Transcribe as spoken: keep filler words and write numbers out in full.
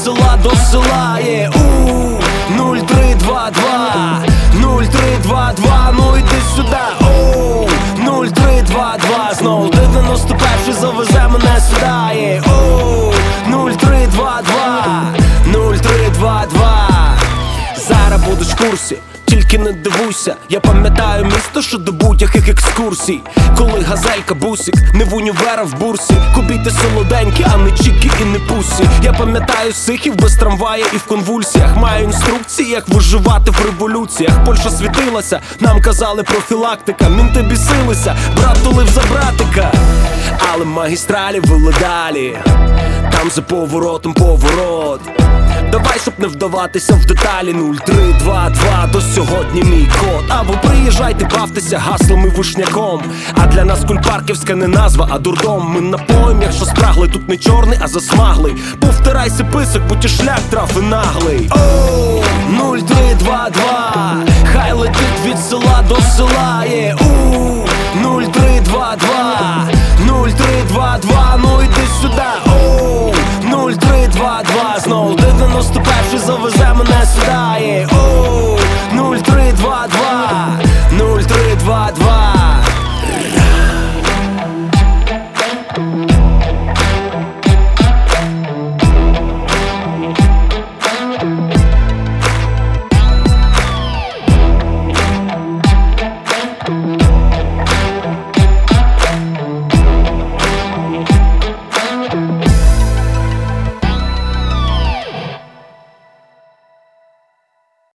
села до села є у нуль три два два, нуль три два два, ну йди сюди, оу, нуль три два два, знову дев'яносто перший завезе мене сюди є оу, нуль три два два, нуль три два два. Зараз будеш в курсі, тільки не дивуйся. Я пам'ятаю місто, що до будь-яких екскурсій. Коли газелька, бусик, не в універа в бурсі. Кубіти солоденькі, а не чіки і не пусі. Я пам'ятаю сихів без трамвая і в конвульсіях. Маю інструкції, як виживати в революціях. Польща світилася, нам казали профілактика. Мінти бісилися, брат тулив за братика. Але магістралі вели далі, там за поворотом поворот. Давай, щоб не вдаватися в деталі, нуль три два два, до сьогодні мій код. А ви приїжджайте, бавтеся гаслом і вишняком. А для нас Кульпарківська не назва, а дурдом. Ми напоїм, якщо спрагли, тут не чорний, а засмаглий. Повтирайся писок, бо ті шлях трафи наглий. Оу, нуль три два два, хай летить від села до села є у нуль три два два, нуль три два два, ну йди сюди, оу, нуль три два два, знову дев'яносто перший завезе мене сюди є.